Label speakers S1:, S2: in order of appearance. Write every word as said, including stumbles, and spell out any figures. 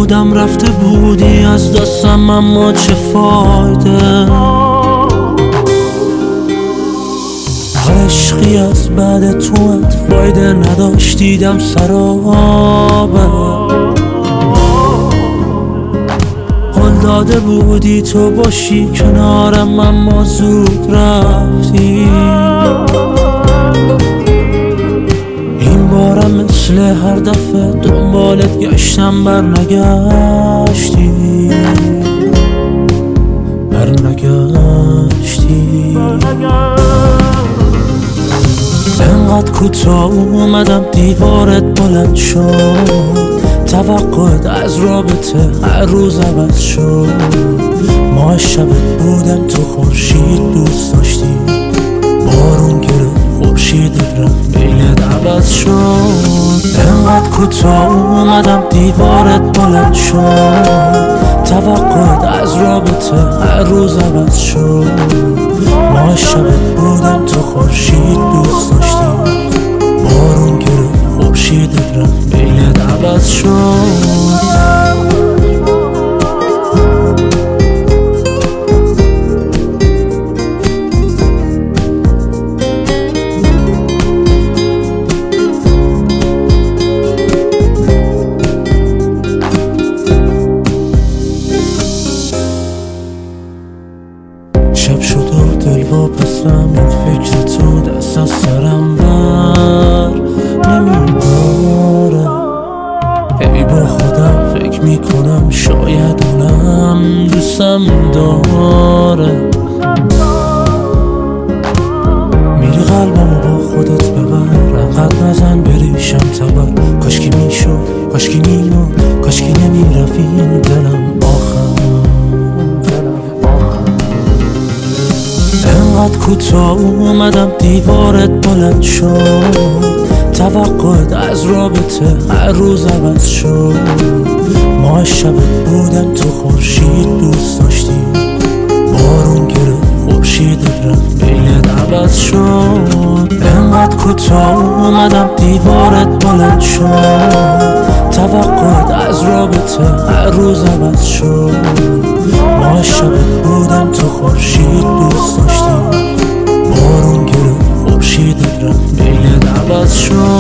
S1: بودم رفته بودی از دستم، اما چه فایده؟ هر عشقی از بعد تو فایده نداشت، دیدم سرابه. قول داده بودی تو باشی کنارم، اما زود رفتی. این بارم مثل هر دفعه دنبالت گشتم، بر نگشتی بر نگشتی. انقدر کوتاه اومدم دیوارت بلند شد، توقعت از رابطه هر روز عوض شد. ماه شبت بودم تو خورشید دوست داشتی، بارون گرفت خورشیدت رفت میلت عوض شد. انقدر کوتاه اومدم دیوارت بلند شد، توقعت از رابطه هر روز عوض شد. ماه شبت بودم تو خورشید دوست داشتی، بارون گرفت خورشیدت رفت میلت عوض شد. شب شد و دل واپسم، این فکر تو دست از سرم بر نمیباره. هی با خودم فکر میکنم شاید اونم دوستم داره. میری قلبمو با خودت ببر، انقدر نزن بریشم تبر. کاشکی میشد کاشکی میمون، کاشکی نمیرفت این دلم آخر. انقدر کوتاه اومدم دیوارت بلند شد، توقعت از رابطه هر روز عوض شد. ماه شبت بودم تو خورشید دوست داشتی، بارون گرفت خورشیدت رفت میلت عوض شد. انقدر کوتاه اومدم دیوارت بلند شد، توقعت از رابطه هر روز عوض شد. ماه شبت بودم تو خورشید دوست داشتی، بارون گرفت خورشیدت رفت میلت عوض شد.